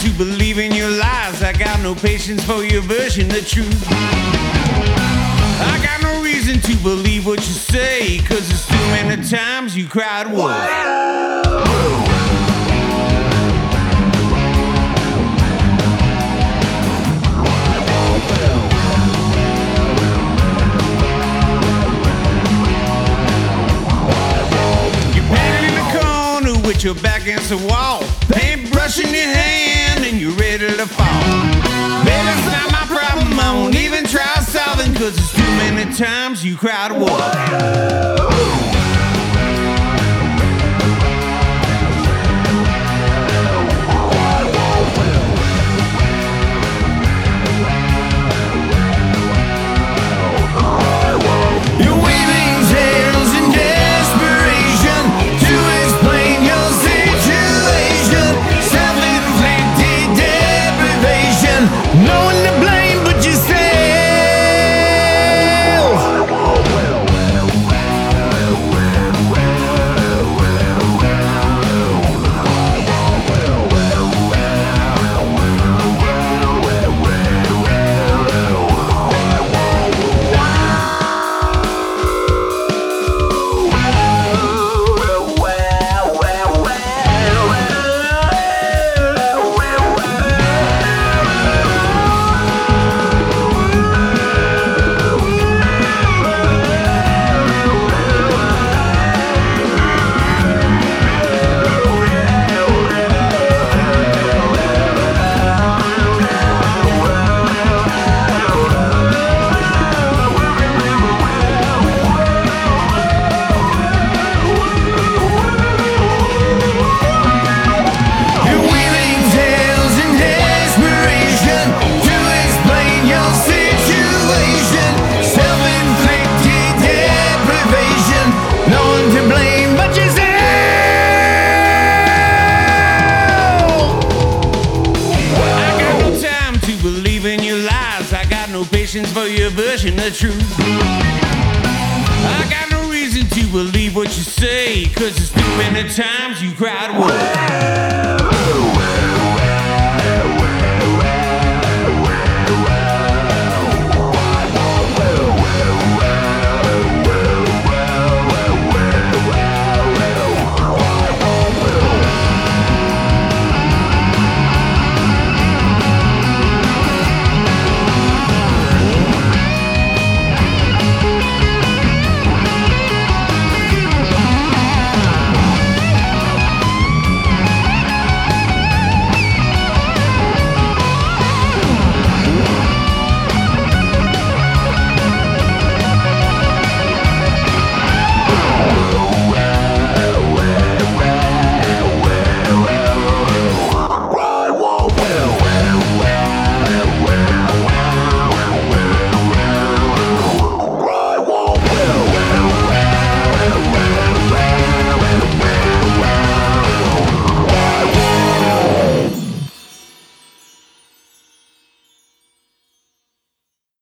to believe in your lies. I got no patience for your version of truth. I got no reason to believe what you say, 'cause it's too many times you cried wolf. With your back against the wall, paintbrush in your hand, and you're ready to fall. Baby, it's not my problem, I won't even try solving, 'cause it's too many times you cried wolf. No one to blame but yourself. Patience for your version of truth. I got no reason to believe what you say, 'cause it's too many times you cried wolf.